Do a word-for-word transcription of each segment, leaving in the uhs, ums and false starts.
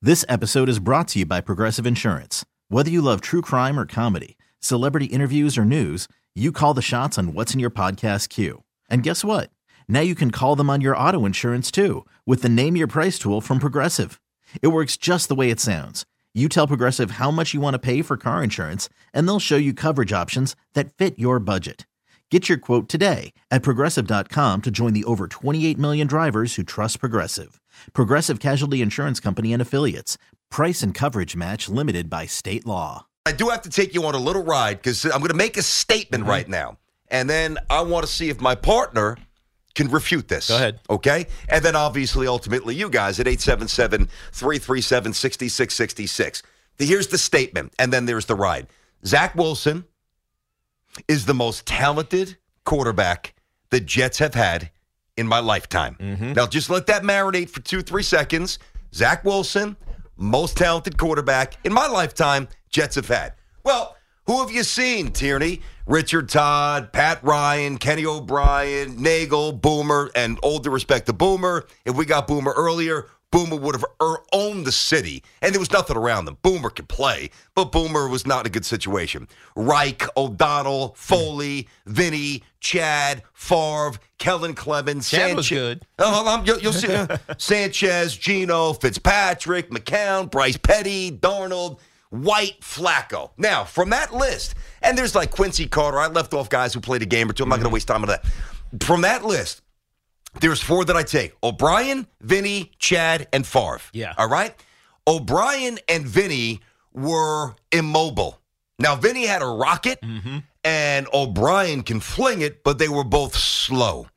This episode is brought to you by Progressive Insurance. Whether you love true crime or comedy, celebrity interviews or news, you call the shots on what's in your podcast queue. And guess what? Now you can call them on your auto insurance too with the Name Your Price tool from Progressive. It works just the way it sounds. You tell Progressive how much you want to pay for car insurance, and they'll show you coverage options that fit your budget. Get your quote today at Progressive dot com to join the over twenty-eight million drivers who trust Progressive. Progressive Casualty Insurance Company and Affiliates. Price and coverage match limited by state law. I do have to take you on a little ride because I'm going to make a statement mm-hmm. right now. And then I want to see if my partner can refute this. Go ahead. Okay? And then obviously, ultimately, you guys at eight seven seven, three three seven, six six six six. Here's the statement, and then there's the ride. Zach Wilson is the most talented quarterback the Jets have had in my lifetime. Mm-hmm. Now, just let that marinate for two, three seconds. Zach Wilson, most talented quarterback in my lifetime Jets have had. Well, who have you seen, Tierney? Richard Todd, Pat Ryan, Kenny O'Brien, Nagel, Boomer, and all due respect to Boomer. If we got Boomer earlier, Boomer would have er- owned the city, and there was nothing around them. Boomer could play, but Boomer was not in a good situation. Reich, O'Donnell, Foley, Vinny, Chad, Favre, Kellen Clemens, Chad Sanchez. was good. Oh, um, you'll, you'll see uh, Sanchez, Gino, Fitzpatrick, McCown, Bryce Petty, Darnold, White, Flacco. Now, from that list, and there's like Quincy Carter. I left off guys who played a game or two. I'm not going to waste time on that. From that list, there's four that I take. O'Brien, Vinny, Chad, and Favre. Yeah. All right? O'Brien and Vinny were immobile. Now, Vinny had a rocket, mm-hmm. and O'Brien can fling it, but they were both slow.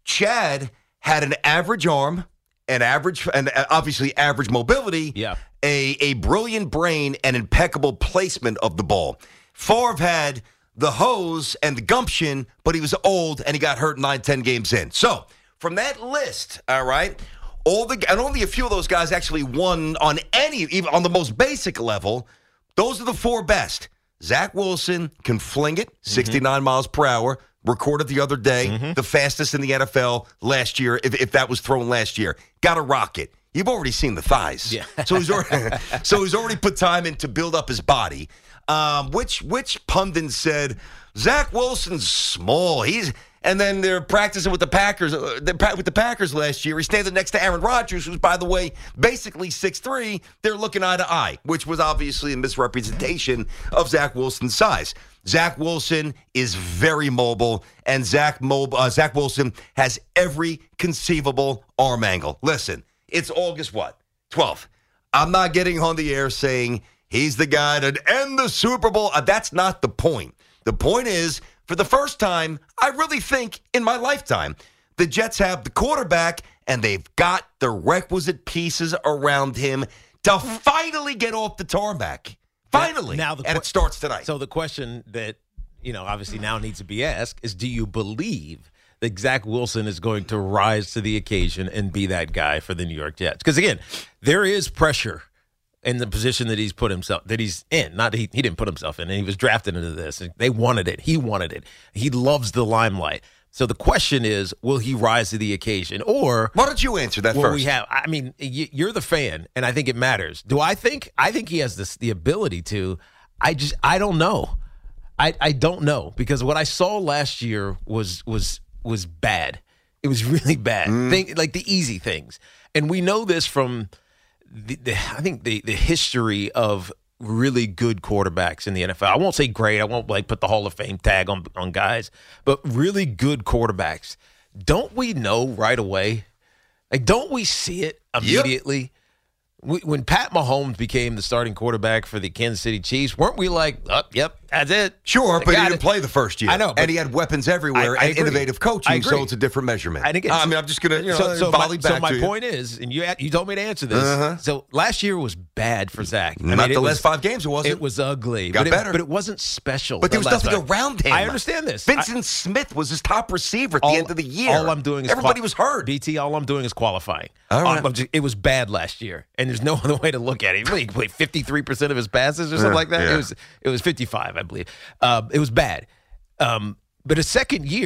Chad had an average arm, an average, and obviously average mobility, yeah. a, a brilliant brain, and impeccable placement of the ball. Favre had the hose and the gumption, but he was old, and he got hurt nine, ten games in. So, from that list, all right, all the and only a few of those guys actually won on any, even on the most basic level. Those are the four best. Zach Wilson can fling it, sixty-nine mm-hmm. miles per hour, recorded the other day, mm-hmm. the fastest in the N F L last year, if, if that was thrown last year. Got a rocket. You've already seen the thighs. Yeah. so, he's already, so he's already put time in to build up his body. Um, which, which pundit said, Zach Wilson's small. He's... And then they're practicing with the Packers. Uh, with the Packers last year, he's standing next to Aaron Rodgers, who's, by the way, basically six three. They're looking eye to eye, which was obviously a misrepresentation of Zach Wilson's size. Zach Wilson is very mobile, and Zach, Mo- uh, Zach Wilson has every conceivable arm angle. Listen, it's August what? twelfth. I'm not getting on the air saying he's the guy to end the Super Bowl. Uh, that's not the point. The point is, for the first time, I really think in my lifetime, the Jets have the quarterback and they've got the requisite pieces around him to finally get off the tarmac. Finally. Now the and qu- it starts tonight. So the question that, you know, obviously now needs to be asked is, do you believe that Zach Wilson is going to rise to the occasion and be that guy for the New York Jets? Because, again, there is pressure in the position that he's put himself, that he's in. Not he, he didn't put himself in, and he was drafted into this. They wanted it. He wanted it. He loves the limelight. So the question is, will he rise to the occasion? Or why don't you answer that will first? We have, I mean, you're the fan, and I think it matters. Do I think? I think he has this the ability to. I just, I don't know. I, I don't know, because what I saw last year was was was bad. It was really bad. Mm. Think, like the easy things, and we know this from. The, the, I think the, the history of really good quarterbacks in the N F L. I won't say great. I won't like put the Hall of Fame tag on on guys, but really good quarterbacks. Don't we know right away? Like, don't we see it immediately? Yep. We, when Pat Mahomes became the starting quarterback for the Kansas City Chiefs, weren't we like, oh, yep, that's it? Sure, but he didn't it. play the first year. I know. And he had weapons everywhere I, I and agree. innovative coaching, I agree. so it's a different measurement. I think it's, I mean, I'm just going to you know, so, so volley my, back so my to point you. is, and you you told me to answer this, uh-huh. so last year was bad for Zach. I Not mean, the was, last five games, it wasn't. It was ugly. Got but better. It, but it wasn't special. But there was nothing five. around him. I understand this. Vincent I, Smith was his top receiver at all, the end of the year. All I'm doing is Everybody qual- was hurt. B T, all I'm doing is qualifying. All right. I'm just, it was bad last year, and there's no other way to look at it. He played fifty-three percent of his passes or something yeah, like that. Yeah. It was it was fifty-five, I believe. Uh, it was bad. Um, but a second year,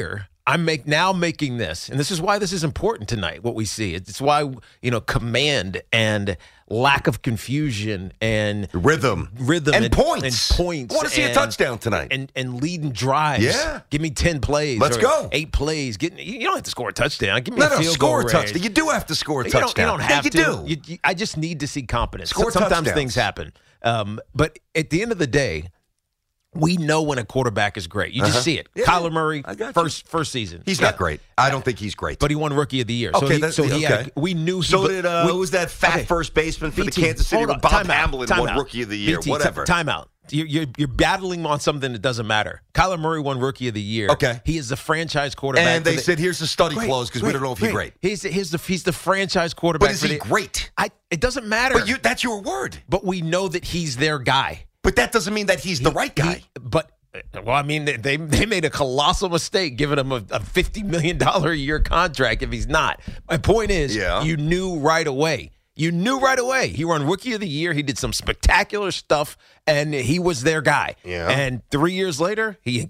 I'm make now making this, and this is why this is important tonight. What we see, it's why you know command and lack of confusion and rhythm, rhythm and, and points. And points. I want to see and, a touchdown tonight, and and leading drives. Yeah, give me ten plays. Let's or go. Eight plays. Get, you don't have to score a touchdown. Give me no, a field no, score goal a range. touchdown. You do have to score a you touchdown. Don't, you don't have yeah, to. you do. You, you, I just need to see competence. Score Sometimes touchdowns. things happen, um, but at the end of the day. We know when a quarterback is great. You just uh-huh. see it. Yeah, Kyler Murray, first you. first season. He's yeah. not great. I don't think he's great. But he won Rookie of the Year. Okay, so he, that's so he okay. had, we knew he So did, uh, we, who was that fat okay. first baseman for B T, the Kansas City? hold on, Bob time Hamlin out, won time Rookie of the Year, B T, whatever. Time out. You're, you're, you're battling on something that doesn't matter. Kyler Murray won Rookie of the Year. Okay. He is the franchise quarterback. And they the, said, here's the study great, close because we don't know if he's great. He's, he's, the, he's the franchise quarterback. But is for he the, great? I, it doesn't matter. But you, that's your word. But we know that he's their guy. But that doesn't mean that he's He, the right guy. He, but well, I mean, they they made a colossal mistake giving him a, a fifty million dollars a year contract if he's not. My point is, yeah. you knew right away. You knew right away. He won Rookie of the Year. He did some spectacular stuff, and he was their guy. Yeah. And three years later, he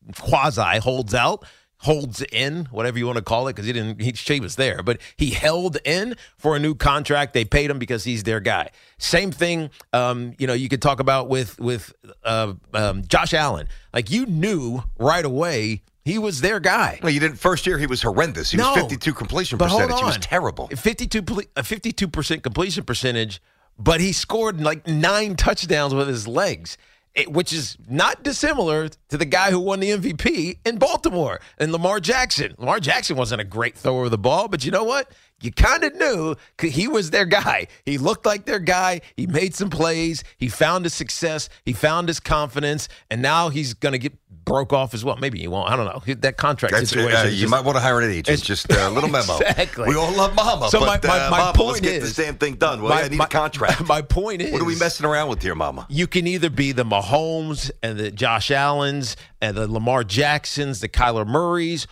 quasi holds out. Holds in, whatever you want to call it, because he didn't. He, she was there, but he held in for a new contract. They paid him because he's their guy. Same thing, um, you know. You could talk about with with uh, um, Josh Allen. Like you knew right away he was their guy. Well, you didn't. First year he was horrendous. He no, was fifty-two completion but percentage. hold on. He was terrible. fifty-two a fifty-two percent completion percentage, but he scored like nine touchdowns with his legs. It, which is not dissimilar to the guy who won the M V P in Baltimore and Lamar Jackson. Lamar Jackson wasn't a great thrower of the ball, but you know what? You kind of knew he was their guy. He looked like their guy. He made some plays. He found his success. He found his confidence, and now he's going to get broke off as well. Maybe he won't. I don't know. That contract That's, situation. uh, is you just, might want to hire an agent. It's just a little memo. Exactly. We all love Mama, so but my, my, uh, my Mama, point let's get is, this damn thing done. Well, my, I need my, a contract. My point is, what are we messing around with here, Mama? You can either be the Mahomes and the Josh Allens and the Lamar Jacksons, the Kyler Murrays,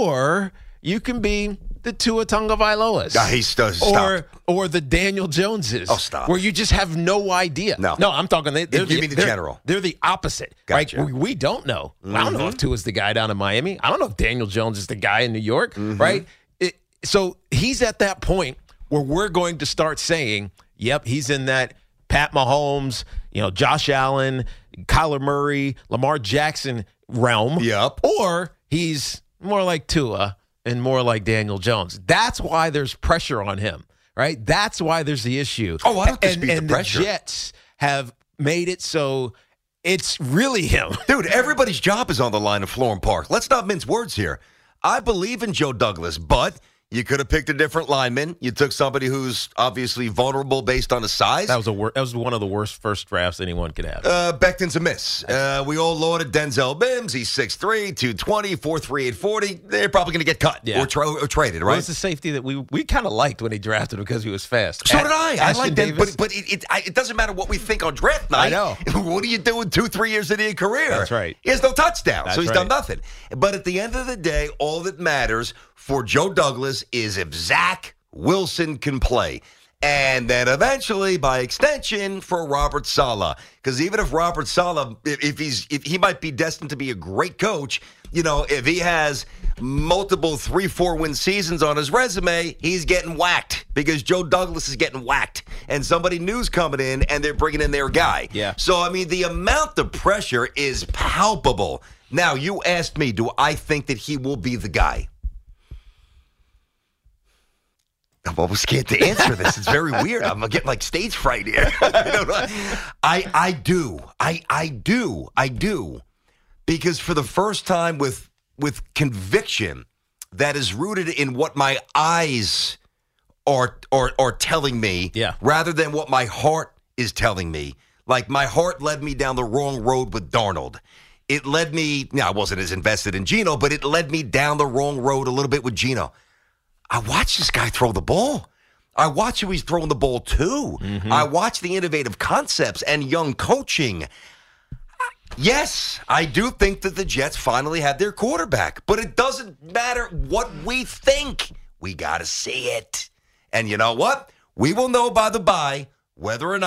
or you can be the Tua Tagovailoas. Nah, he's uh, or or the Daniel Joneses. Oh, stop. Where you just have no idea. No. No, I'm talking. They, they're You the, mean the they're- general. They're the opposite. Gotcha. Right? We, we don't know. Mm-hmm. I don't know if Tua's the guy down in Miami. I don't know if Daniel Jones is the guy in New York. Mm-hmm. Right? It, so he's at that point where we're going to start saying, yep, he's in that Pat Mahomes, you know, Josh Allen, Kyler Murray, Lamar Jackson realm. Yep. Or he's more like Tua and more like Daniel Jones. That's why there's pressure on him, right? That's why there's the issue. Oh, I don't and, dispute and the pressure. the Jets have made it so it's really him. Dude, everybody's job is on the line at Florham Park. Let's not mince words here. I believe in Joe Douglas, but you could have picked a different lineman. You took somebody who's obviously vulnerable based on his size. That was a wor- that was one of the worst first drafts anyone could have. Uh, Becton's a miss. Uh, we all lauded Denzel Mims. He's six three, two twenty, four three, eight forty. They're probably going to get cut Yeah. or, tra- or traded, Well, right? it's a safety that we we kind of liked when he drafted him because he was fast. So A- did I. I Ashton like that, Davis. but but it it, I, it doesn't matter what we think on draft night. I know. What do you do in two, three years into your career? That's right. He has no touchdown, That's so he's right. done nothing. But at the end of the day, all that matters for Joe Douglas is if Zach Wilson can play. And then eventually, by extension, for Robert Saleh. Because even if Robert Saleh, if, if he's, if he might be destined to be a great coach, you know, if he has multiple three, four win seasons on his resume, he's getting whacked because Joe Douglas is getting whacked. And somebody new's coming in and they're bringing in their guy. Yeah. So, I mean, the amount of pressure is palpable. Now, you asked me, do I think that he will be the guy? I'm almost scared to answer this. It's very weird. I'm getting like stage fright here. I, don't know. I I do. I I do. I do. Because for the first time with with conviction that is rooted in what my eyes are are are telling me, Yeah. rather than what my heart is telling me. Like my heart led me down the wrong road with Darnold. It led me, now I wasn't as invested in Geno, but it led me down the wrong road a little bit with Geno. I watch this guy throw the ball. I watch who he's throwing the ball to. Mm-hmm. I watch the innovative concepts and young coaching. Yes, I do think that the Jets finally have their quarterback, but it doesn't matter what we think. We got to see it. And you know what? We will know by the bye whether or not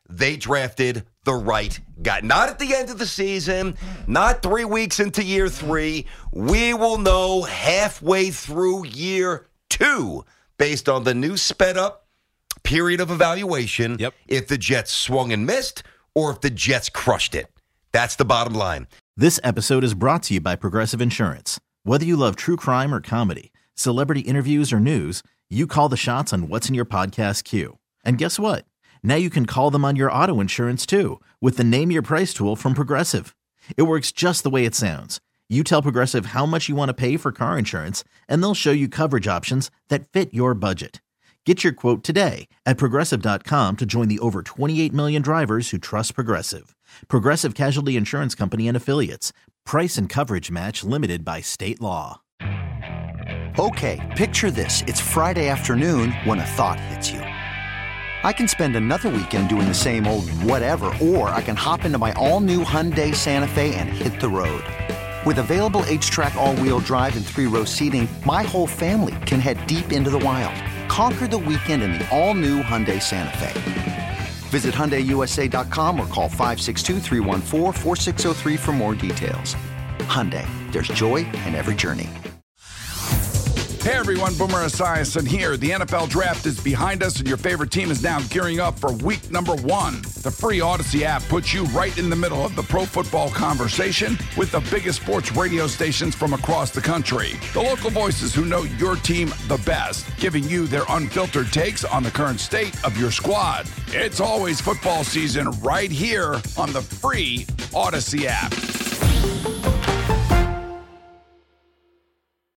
they drafted the right guy. Not at the end of the season, not three weeks into year three. We will know halfway through year two, based on the new sped-up period of evaluation, yep. if the Jets swung and missed or if the Jets crushed it. That's the bottom line. This episode is brought to you by Progressive Insurance. Whether you love true crime or comedy, celebrity interviews or news, you call the shots on what's in your podcast queue. And guess what? Now you can call them on your auto insurance too with the Name Your Price tool from Progressive. It works just the way it sounds. You tell Progressive how much you want to pay for car insurance, and they'll show you coverage options that fit your budget. Get your quote today at Progressive dot com to join the over twenty-eight million drivers who trust Progressive. Progressive Casualty Insurance Company and Affiliates. Price and coverage match limited by state law. Okay, picture this. It's Friday afternoon when a thought hits you. I can spend another weekend doing the same old whatever, or I can hop into my all-new Hyundai Santa Fe and hit the road. With available H-Track all-wheel drive and three-row seating, my whole family can head deep into the wild. Conquer the weekend in the all-new Hyundai Santa Fe. Visit Hyundai U S A dot com or call five six two, three one four, four six zero three for more details. Hyundai, there's joy in every journey. Hey everyone, Boomer Esiason here. The N F L Draft is behind us and your favorite team is now gearing up for week number one. The free Odyssey app puts you right in the middle of the pro football conversation with the biggest sports radio stations from across the country. The local voices who know your team the best, giving you their unfiltered takes on the current state of your squad. It's always football season right here on the free Odyssey app.